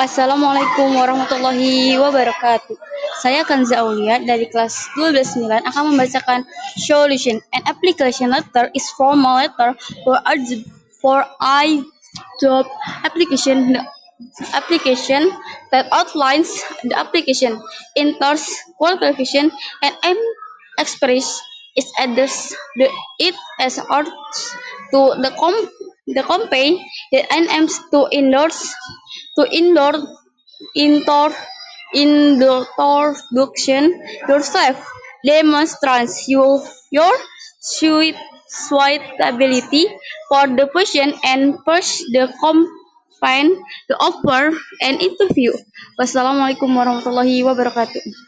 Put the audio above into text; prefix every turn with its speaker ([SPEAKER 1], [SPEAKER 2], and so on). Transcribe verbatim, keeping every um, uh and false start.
[SPEAKER 1] Assalamualaikum warahmatullahi wabarakatuh. Saya Kanza Aulia dari kelas dua belas sembilan akan membacakan solution. An application letter is formal letter for a j- for I job application. The application that outlines the application, enters qualification, and em- express its address the it as orders to the com the company that aims to endorse to endorse intor introduction yourself demonstrates you your suit suitability for the position and push the campaign the offer and interview. Wassalamualaikum warahmatullahi wabarakatuh.